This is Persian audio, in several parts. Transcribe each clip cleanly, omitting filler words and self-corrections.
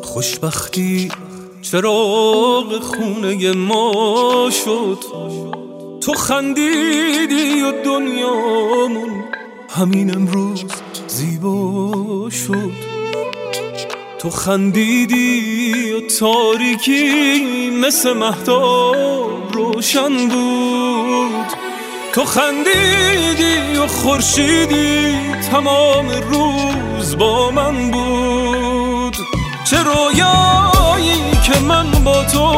خوشبختی چراغ خونه ما شد، تو خندیدی و دنیامون همین امروز زیبا شد. تو خندیدی و تاریکی مثل مهتاب روشن بود، تو خندیدی و خورشیدی تمام روز با من بود. چه رویایی که من با تو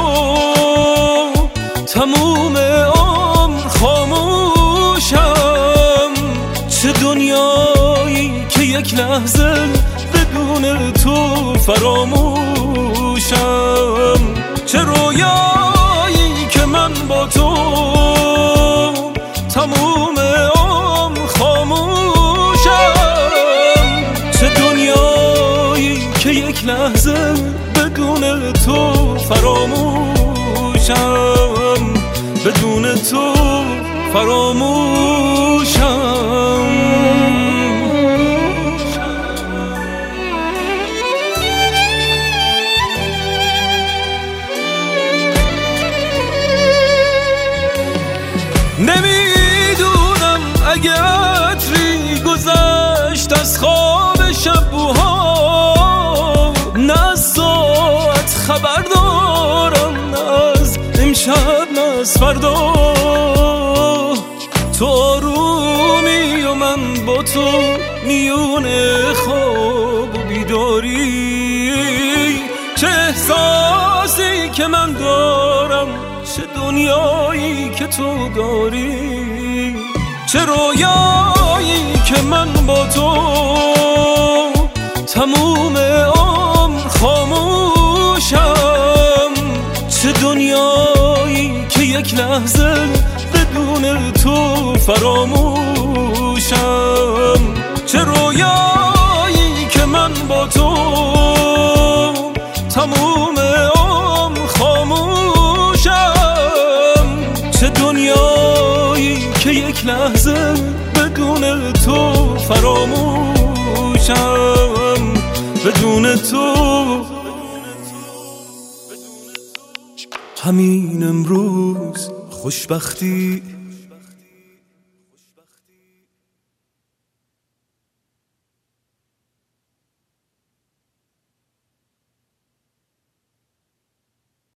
تموم عمر خاموشم، چه دنیایی که یک لحظه بدون تو فراموشم. چه رویایی که من با تو تموم عمر خاموشم، چه دنیایی که یک لحظه بدون تو فراموشم، بدون تو فراموشم. نمیدونم اگه عطری گذشت از خواب شبوها، نه از ساعت خبر دارم، نه از امشب نه از فردا. تو آرومی و من با تو میون خواب و بیداری، چه احساسی که من دارم، چه دنیایی که تو داری. چه رویایی که من با تو تموم عمر خاموشم، چه دنیایی که یک لحظه بدون تو فراموشم. چه رویایی که من با تو تموم عمر خاموشم، چه دنیایی که یک لحظه بدون تو فراموشم، بدون تو. همین امروز خوشبختی